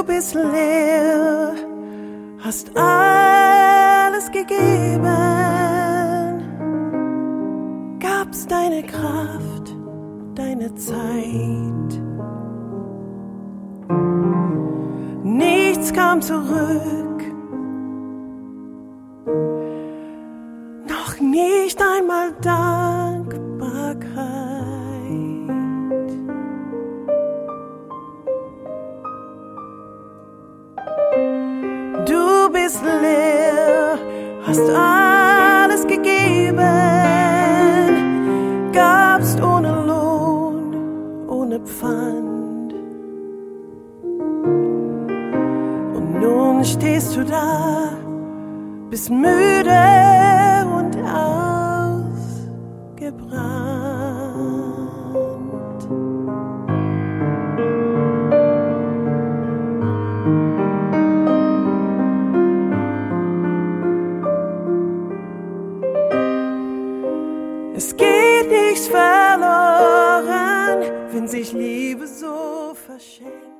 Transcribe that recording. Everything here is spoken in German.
Du bist leer, hast alles gegeben, gabst deine Kraft, deine Zeit. Nichts kam zurück, noch nicht einmal Dankbarkeit. Du bist leer, hast alles gegeben, gabst ohne Lohn, ohne Pfand. Und nun stehst du da, bist müde und ausgebrannt. Es geht nichts verloren, wenn sich Liebe so verschenkt.